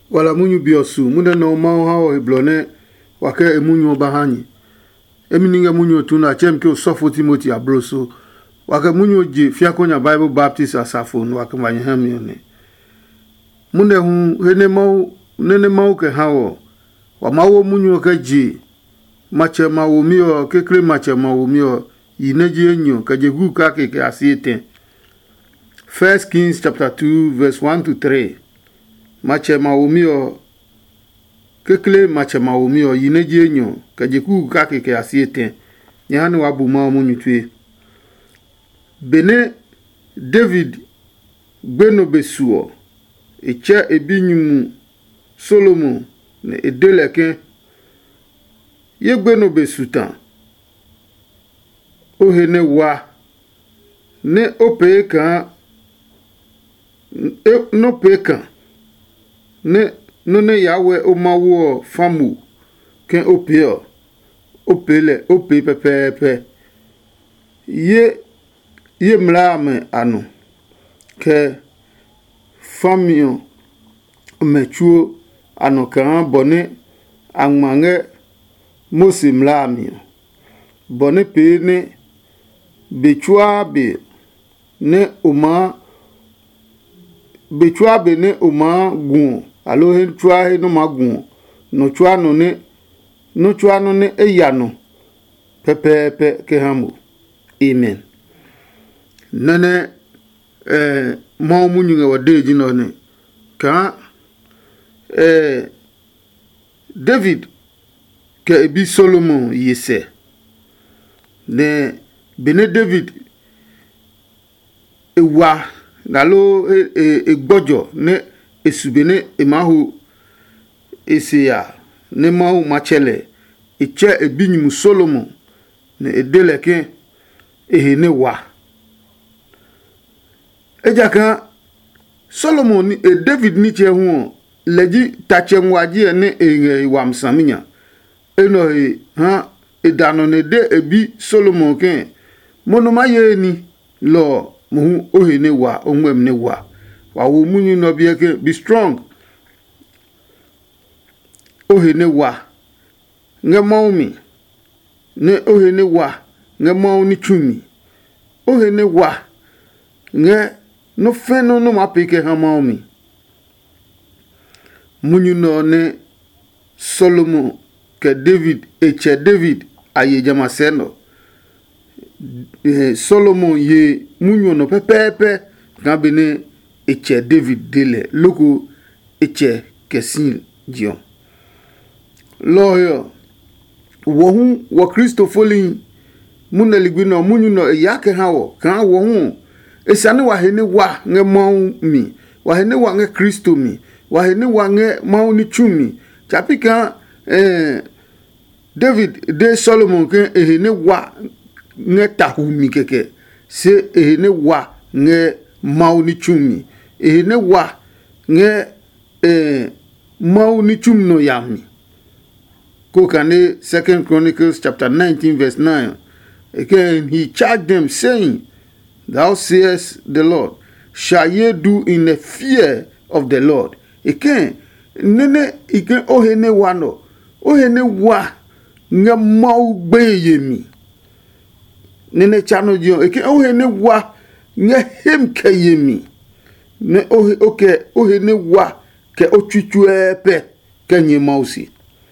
wala munyu biosu munde no ma ha eblone wake emunyu bahanyi emininge munyu tuna chemke osofo Timothy abroso wake munyu ji fiakonya Bible Baptist asafo no wake manye hamione munde hu nene mau ke hawo wa mawo munyu ke ji mache mawo mio kekle mache mawo mio yineji enyo ka jegu ka ke asiete. 1 Kings chapter 2 verse 1 to 3. Mache maumio kekle mache maumio yineji enyo ka jegu ka ke asiete. Nyani wabu ma munyu tue. Bene David gbeno besuo eche ebinyumu Solomon ne edeleke ye gbeno besutan ohene wa ne opeka no peka ne no ne yawe o mawo famu ken opeo opele ope pepepe ye mlame anu ke famio mechuo anu kan bone angmange mosi mlame bone pe ne bechua be ne uma gun alo he chua he no magun no chua no ne eyano pepepe ke hamu. Amen. Nene ma munyu nga wade jino ne ka David ke ebi Solomon yese ne bene David ewa nalo egbojo ne esubene emahu eseya ne mahu machele eche ebinyum Solomon ne edeleke ehene wa ejaka Solomon ni David ni che hu leji tachenwaji ne wamsaminya eno ha edano ne de ebi Solomon ken monoma ye ni lo mu ohene wa onwem ne wa wo munyu no bie ke be strong ohene wa nge maumi ne ohene wa nge mauni chumi ohene wa nge no feno no mapike ha maumi munyu no ne Solomon ke David eche David aye jama seno Solomon ye munyo no pepepe gabene eche David dele loko eche kesin dion loyo wo Kristo folin muneligwino munyo no yake hawo kan wo esane wa hene wa nge maumi wa hene wa nge Kristo mi wa hene wa nge mauni chumi chapika David de Solomon ke ehene wa nge tahumi keke se ehene wa nge mauni chumi ehene wa nge mauni chum no yami kokane 2 Chronicles chapter 19 verse 9. Again he charged them saying, thou sayest the Lord, shall ye do in the fear of the Lord? Again nene again ohene wa no ohene wa nge mau beyemi nene chano dio eke ohene wa nge hem kayemi ne ohene wa ke ochuchuepe kenye mausi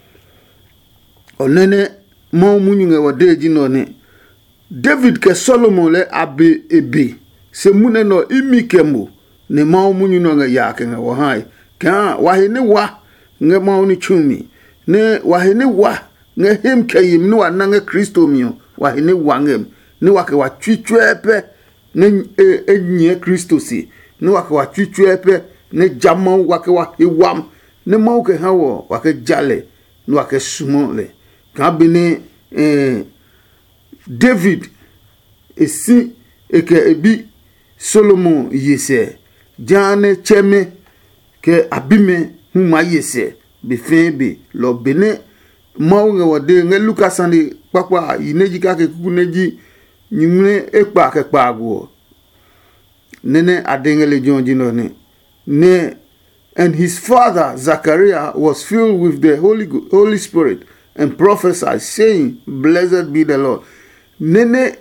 onene mau munyu nge wade jino ne David ke Solomon le abe ebe se mune no imikemo ne mau munyu no nge yake nge wahai ka wahene wa nge mau ni chumi ne wahene wa nge hem kayemi no anange Kristo mio wahene wangem ni wake wa chichuepe ne enye Kristo si ni wake wa chichuepe ne jama wake wa iwam ne mau ke hawo wake jale ni wake sumole ka bene David esi eke ebi Solomon yese jane cheme ke abime huma yese befebe lo bene mau nge wade nge Lucas andi pakwa yineji kake kukuneji nyumne ekpa kekpa agwo nene adengele jonji no ne And his father Zachariah was filled with the Holy Spirit and prophesied, saying, Blessed be the Lord. Nene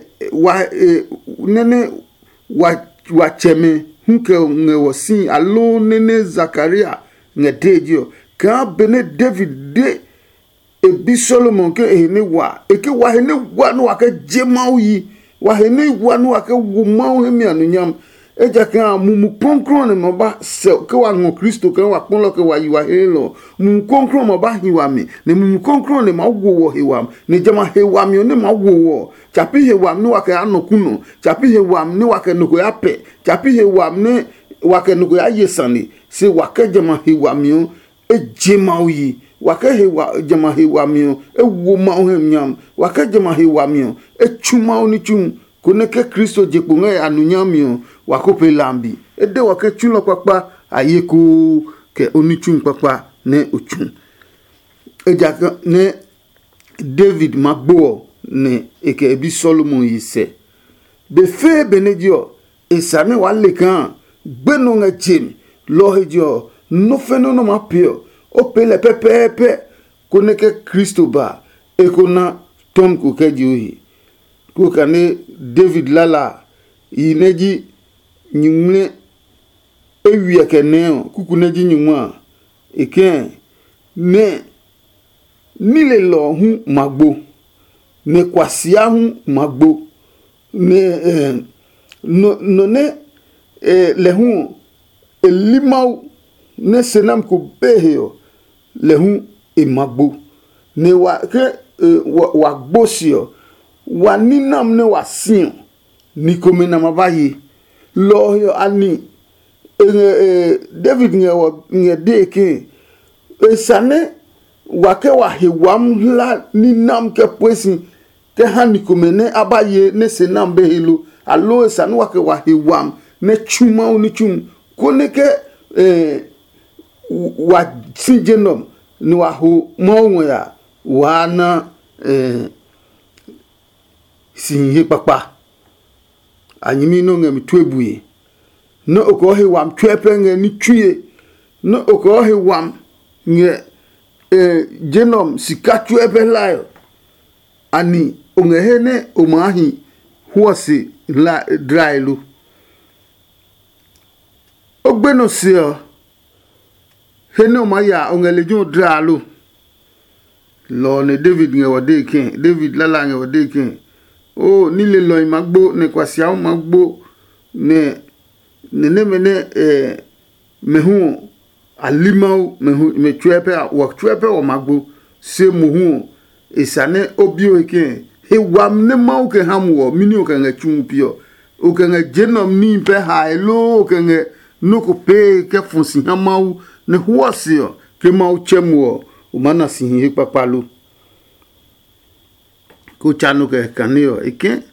wa cheme hunke ngewosin alo nene Zachariah ngedejo ka bene David de ebi Solomon ke ehene wa eke wa hene wa no aka jemau yi wa hene wa no aka wumau hemi anunyam eja kan mumu konkron ne moba se ke wa ngo Kristo kan wa pon lo ke wa yiwa helo mumu konkron moba hiwa mi ne mumu konkron ne ma wo hiwa ne jama hiwa mi ne ma wo chapi hiwa ni wa ka anokuno chapi hiwa ni wa ka nuko ya pe chapi hiwa ni wa ka nuko ya yesani se wa ka jama hiwa mi ejema yi wa ka hiwa jama hiwa mi ewo ma ohemnyam wa ka jama hiwa mi echuma oni chum kuneke Kristo jepunge anunyamio wakope lambi ede wake chulo papa ayeku ke onichun papa ne ochun ejaka ne David magbo ne eke ebi Solomon yise be fe benedio esame wale kan gbenu nga jem lohedio no fenono mapio opele pepepe kuneke Kristo ba ekona tom kukeji kukane David lala ineji nyumle ewi akeneo kukuneji nyumwa eken ne nile lo hu magbo ne kwasia hu magbo ne no ne le hu elimau ne senam ko beheo le hu e magbo ne wa ke wa gbosio wa ninam ne wa sin ni komena mabayi lo yo ani David nge deke esane wa ke wa hewam la ninam ke poesin ke hani komene abaye ne senam behelo alo esane wa ke wa hewam ne chuma oni chum kone ke wa sinjenom ni wa ho mo ya wa na sinye papa anyimi no ngam tuebuye no okohe wam twepe ngani twie no okohe wam nge genom sika twepe layo ani ongehene omahi huosi la drailu ogbeno sio hene omaya ongelejo dralu lo ne David nge wade ken David lala nge wade ken o nile loy magbo ne kwasia magbo ne mene mehu alimau mehu me twepe o magbo se muhu isane obio eke he wam ne mau ke hamwo mini o kan chumpio o kan genom ni pe hailo o kan no ko pe ke funsi hamau ne huasio ke mau chemwo o mana si papalu kuchanu ke kanio ike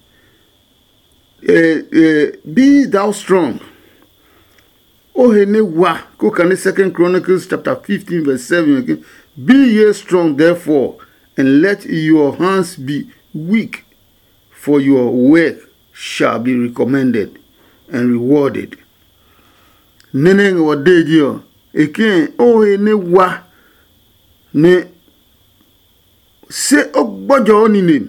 be thou strong o hene wa ko kan 2 Chronicles chapter 15 verse 7 again. Be ye strong therefore and let your hands be weak, for your work shall be recommended and rewarded. Nene wadejo ike o hene wa ne se ogbojo oninem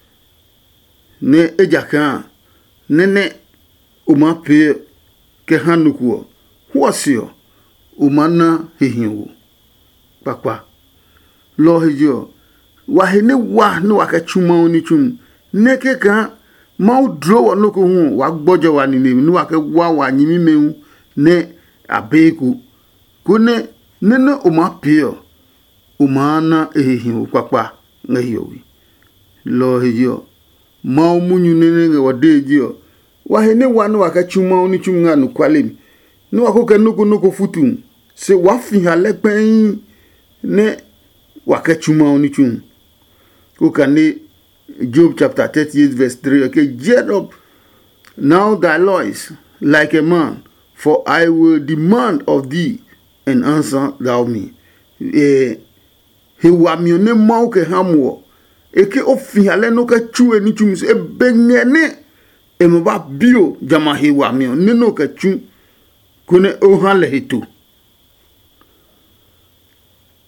ne ejaka nene umape ke hanukuo huasio umana hihiwo papa lo hijo wahene wa no akachuma oni chum neke ka mau draw no ko hu wa gbojo wa ni ni wa ke wa nyimi mehu ne abeku kune nene umape umana hihiwo papa ngayowi lo hijo mau munyu nene wadejo wahene wanu wakachuma oni chunga no kwalem no wakoka nuko futum se wafi halepen ne wakachuma oni chun kokane Job chapter 38 verse 3 okay, get up now thy loins like a man, for I will demand of thee and answer thou me. He wa mi ne mau ke hamwo eke ofiale no ka chu ni chum e bengene e mo ba bio jama he wa mi ne no ka chu kune o hale hitu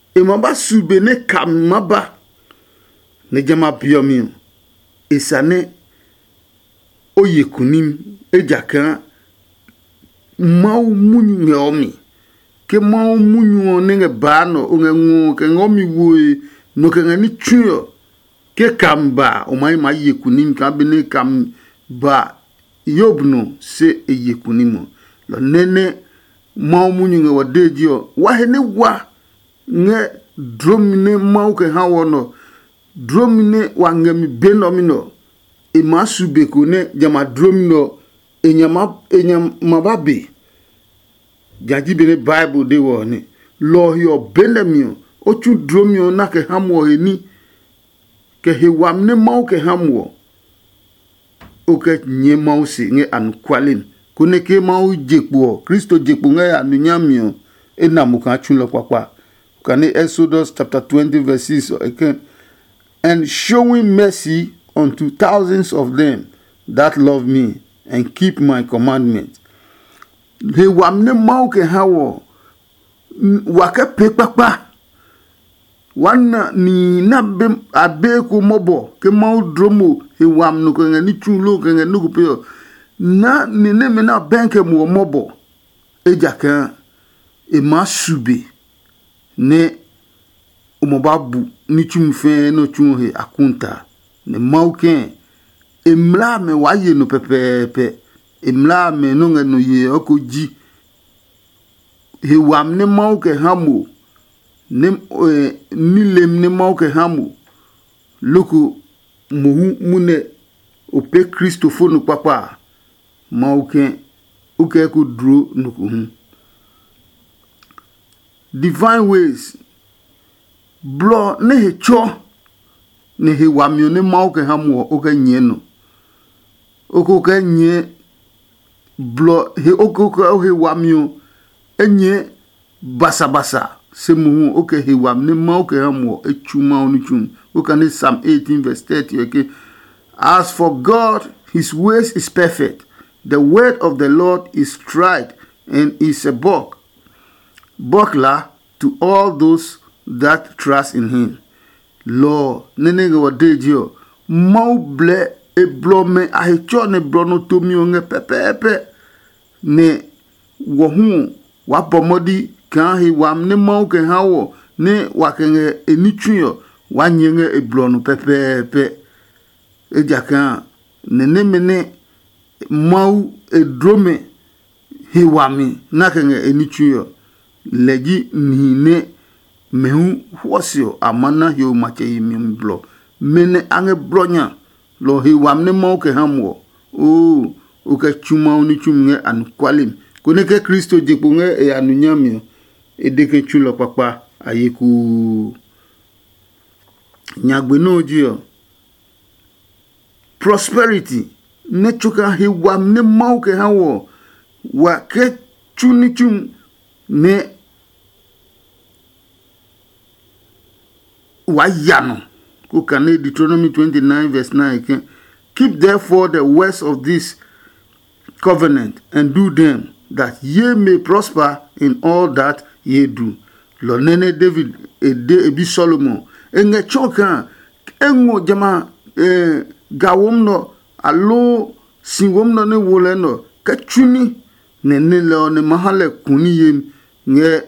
Emaba sube ne kamaba ne jama biomio esane oyekunim ejaka mau munyu ngeomi ke mau munyu nenge bano ongengu ke ngomi wue no ke ngani chuyo ke kamba omai ma yekunim ka bene kam ba yobno se eyekunimo lo nene mau munyu nge wadejio wahene wa nge dromine mau ke hawono dromine wangemi benomino e masube kone jama dromino enyama babe jaji bene Bible de woni lo yo benemio ochu dromio na ke hamwo heni ke hewamne mau ke hamwo o ke nye mau si nge ankwalin kone ke mau jekpo Kristo jekpo nge anunyamio enamuka chulo kwakwa kane Exodus chapter 20 verse 6 again, and showing mercy unto thousands of them that love me and keep my commandments. He wamne mau ke hawo wake pekpakpa wana ni na abe ko mobo ke mau dromo he wamno ko ngani chulo ke ngani kupio na ni ne me na benke mo mobo ejaka e masube ne umobabu ni chumfe no chunhe akunta ne mauken emla me waye no pepepe emla me no ngano ye okoji he wamne mauke hamu ne nilem ne mauke hamu loko muhu mune ope Christophe no papa mauke uke ko dro no ko divine ways blo ne he cho ne he wamyo ne mauke hamu oke nye no okoke nye blo he okoke he wamyo enye basa se muhu oke he wam ne mauke hamu echuma onichum okane Psalm 18 verse 30 okay. As for God, his ways is perfect. The word of the Lord is tried and is a buckler to all those that trust in him. Lord, nenege wadejo mau ble e blome ahecho ne blono tomio nge pepepe ne wohu wapomodi kan he wam ne mau ke hawo ne wakenge enichuyo wanyenge e blono pepepe ejaka nene mene mau e drome he wami nakenge enichuyo leji nine mehu hwosio amana yo mache yimi blo mene ange bronya lo he wamne mau ke hamwo o ke chuma oni chumnge an kwalim kone ke Kristo jekpunge e anunyamio e deke chulo papa ayeku nyagbe no jio prosperity ne chuka he wamne mau ke hawo wa ke chuni chum ne wayano kukane Deuteronomy 29 verse 9 keep therefore the words of this covenant and do them that ye may prosper in all that ye do. Lo nene David ebi Solomon enge choka engo jama gawomno alo singomno ne woleno kachuni nene lo ne mahale kuni yem nge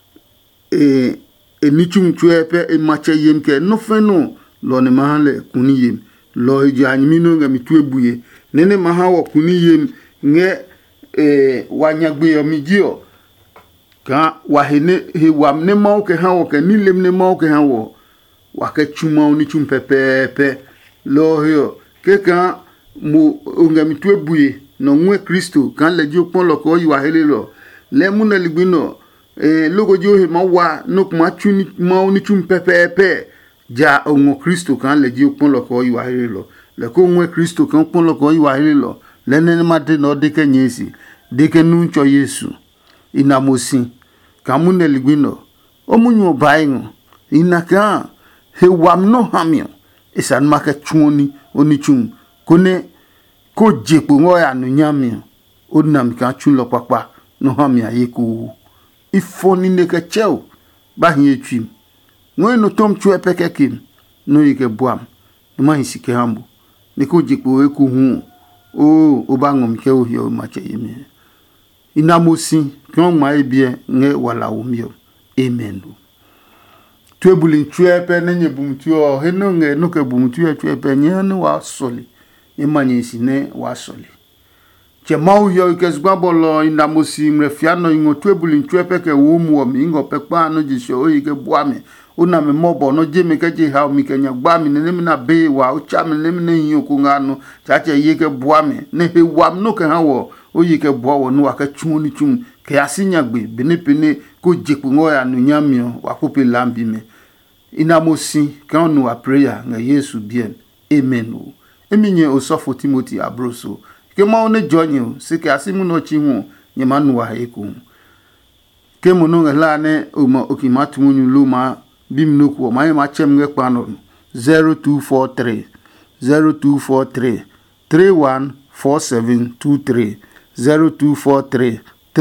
enichum chuepe e mache yem ke no feno lo ne mahale kuni yem lo janimino nga mitwebuye nene mahawo kuni yem nge wanyagbe yomigio ka wahene he wamne mau ke hawo ke nilem ne mau ke hawo wake chuma onichum pepepe lo yo ke ka mu nga mitwebuye no nwe Kristo kan leji opon lo ko yiwa hele lo le muna ligbino logo jo he mawa no kuma chuni ma onichum pepepe ja onwo Kristo kan leji opon lo ko yiwa hele lo le ko nwe Kristo kan opon lo ko yiwa hele lo le nene mate no deke nyesi deke nuncho Yesu inamosi kamune ligbino omunyo baingo inaka he wamno hamio esan make chuni onichum kone ko jepo ngoya no nyamio onam ka chulo papa no hamia yeku ifoni ne ka cheo ba hin etwim ngwe no tom chue peke kim no yike buam ma hisike hambu niko jikpo eku hu o obangom ke o hio ma che yimi inamosi kyon ma ebie nge wala wumio amen tuebulin chuepe nenye bumtuo heno nge no ke bumtuo chuepe nyane wa soli imanye sine wa soli che mau yo ke zgbabolo inamosi mrefiano ingo tuebulin chuepe ke wumu o mi ngo pekpa no jisho o yike buame una me mobo no jeme ke je ha mi ke nyagba mi ne na be wa o cha mi ne ne yin ku ngano cha che yike buame ne he wam no ke ha wo o yike bo wo no wa ke chun ni chun ke asinyagbe benepene ko jepu ngo ya no nyamio wa kope lambi me inamosi kan no a prayer nga Yesu bien amen o eminye osofo Timothy abroso ke ma one jonyo se ke asimu no chi hu nye manu wa eku ke mo no ngala ne o ma okimatu nyu luma bimnoku o ma chem nge pano 0243 314723 0243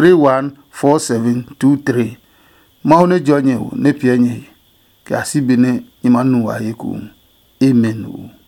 314723 ma one jonyo ne pienye ke asibine nye manu wa eku amen o